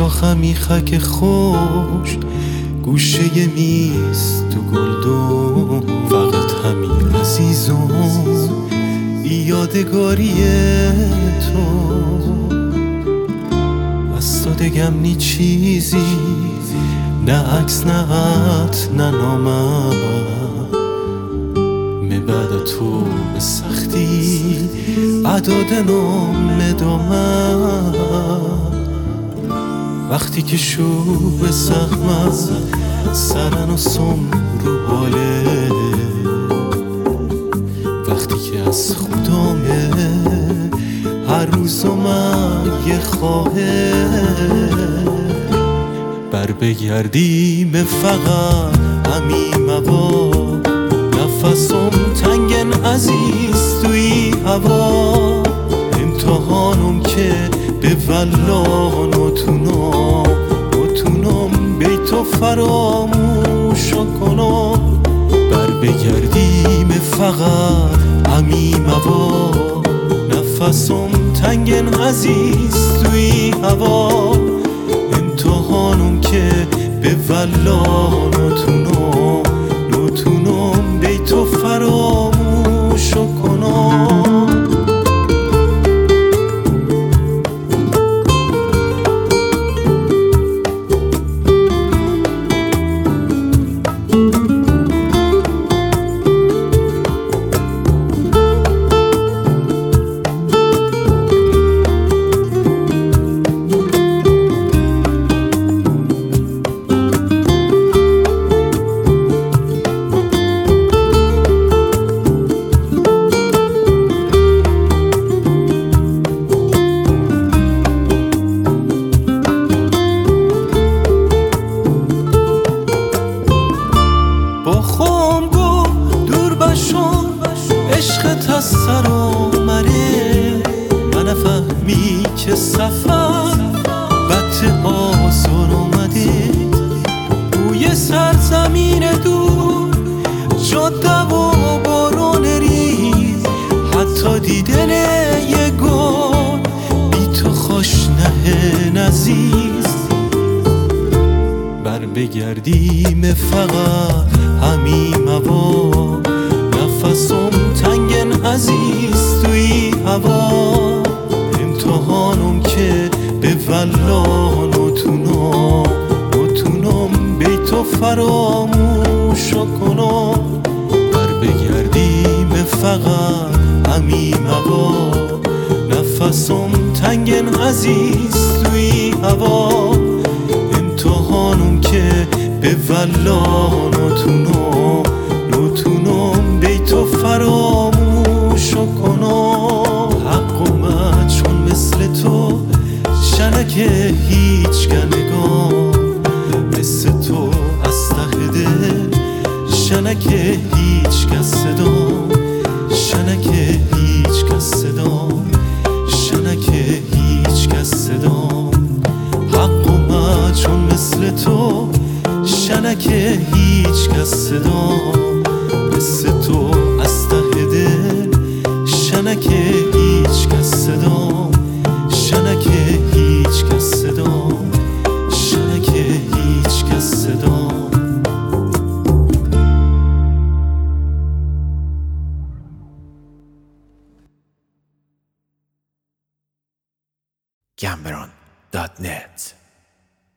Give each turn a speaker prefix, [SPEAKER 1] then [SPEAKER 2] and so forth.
[SPEAKER 1] شاخم میخک خوش گوشه میز تو گلدون، فقط همین عزیزم یادگاری تو. از تو دگم نی چیزی، نه عکس نه عط نه نامم، بعد تو به سختی عداد نام دامم. وقتی که شوب زخمم سرن و سم رو حاله، وقتی که از خودامه هر روز من یه خواهه، بر بگردیم فقط همین موا. نفسم تنگن عزیز توی هوا، امتحانم که به والله نتونم بیتو فراموش کنم. بر بگردیم فقط همین موا، نفسم تنگن عزیز توی هوا، امتحانم که به والله نتونم بیتو فراموش کنم. عشقت از سر آمره، من نفهمی که سفر بط آزار آمده. بوی سرزمین دور، جاده و باران ریز، حتی دیدن یه گل بی تو خوش نه عزیز. بر بگردیم فقط همین موا، نفسم تنگن عزیز توی هوا، امتحانم که به والله نتونم بیتو فراموش کنم. بر بگردیم فقط همین موا، نفسم تنگن عزیز توی هوا، امتحانم که به والله نتونم بیتو فراموش کنم. حق اومد چون مثل تو شنک هیچ نگاه، مثل تو از ته دل شنک هیچ کس صدا، شنک هیچ کس صدا، شنک هیچ کس صدا. حق اومد چون مثل تو شنک هیچ کس صدا، مثل تو از ته دل شنک هیچ کس صدا، شنک هیچ کس صدا، شنک هیچ کس صدا.
[SPEAKER 2] Cameron.net